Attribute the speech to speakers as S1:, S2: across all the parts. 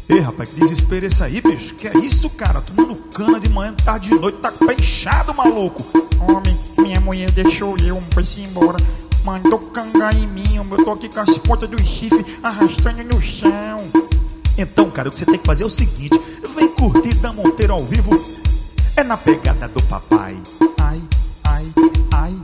S1: Ei, rapaz, que desespero esse aí, bicho. Que é isso, cara? Tomando cana de manhã, tarde de noite, tá com o pé inchado, maluco.
S2: Homem, minha mulher deixou eu, foi-se embora. Mandou cangar em mim, eu tô aqui com as pontas dos chifres arrastando no chão.
S1: Então, cara, o que você tem que fazer é o seguinte: vem curtir Da Monteiro ao vivo. É na pegada do papai. Ai, ai, ai.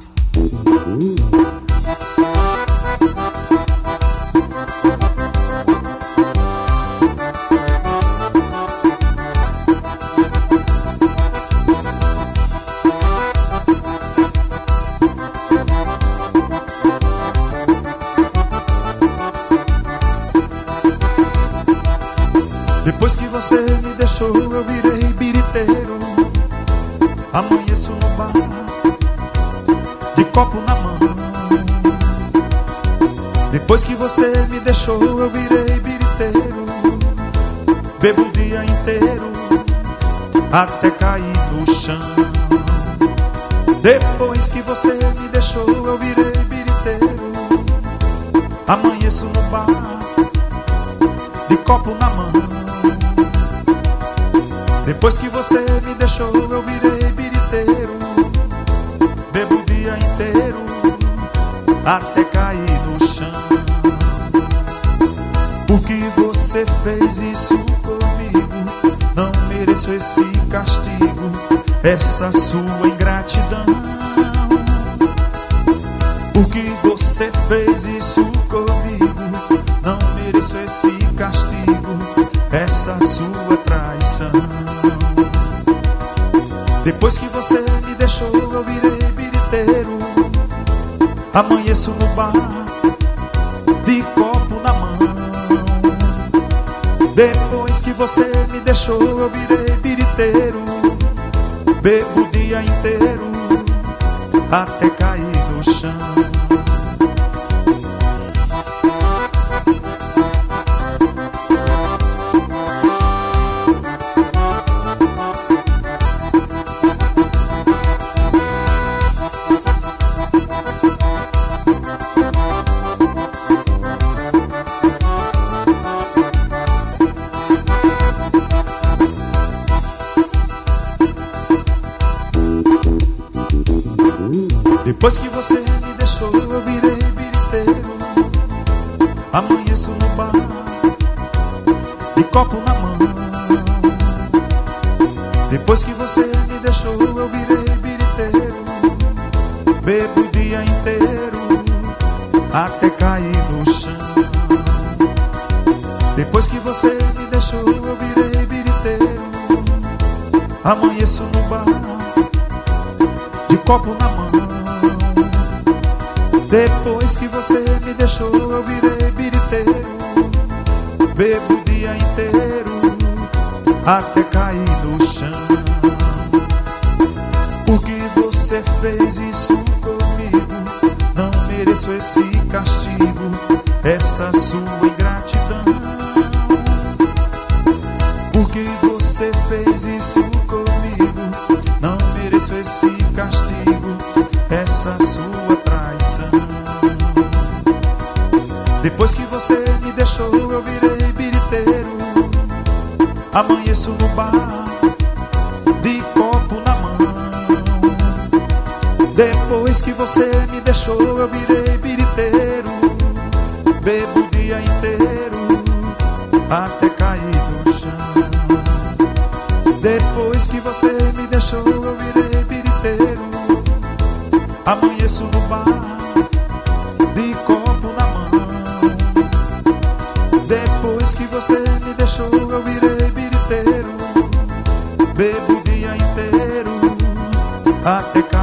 S1: Depois que você me deixou, eu virei biriteiro. Amanheço no bar, de copo na mão. Depois que você me deixou, eu virei biriteiro. Bebo o dia inteiro, até cair no chão. Depois que você me deixou, eu virei biriteiro. Amanheço no bar, de copo na mão. Depois que você me deixou, eu virei biriteiro. Bebo o dia inteiro, até cair no chão. Por que você fez isso comigo? Não mereço esse castigo, essa sua ingratidão. Por que você fez isso comigo? Não mereço esse castigo, essa sua traição. Depois que você me deixou, eu virei biriteiro. Amanheço no bar, de copo na mão. Depois que você me deixou, eu virei biriteiro. Bebo o dia inteiro, até cair no chão. Depois que você me deixou, eu virei biriteiro. Amanheço no bar, de copo na mão. Depois que você me deixou, eu virei biriteiro. Bebo o dia inteiro, até cair no chão. Depois que você me deixou, eu virei biriteiro. Amanheço no bar, de copo na mão. Depois que você me deixou, eu virei biriteiro. Bebo o dia inteiro, até cair no chão. Por que você fez isso comigo? Não mereço esse castigo, essa sua ingratidão. Por que você fez isso comigo? Não mereço esse castigo, essa sua traição. Depois que você me deixou, eu virei biriteiro. Amanheço no bar, de copo na mão. Depois que você me deixou, eu virei biriteiro. Bebo o dia inteiro, até cair no chão. Depois que você me deixou, eu virei biriteiro. Amanheço no bar, de copo na mão. Depois que você me deixou, eu virei biriteiro. Bebo o dia inteiro, até cair.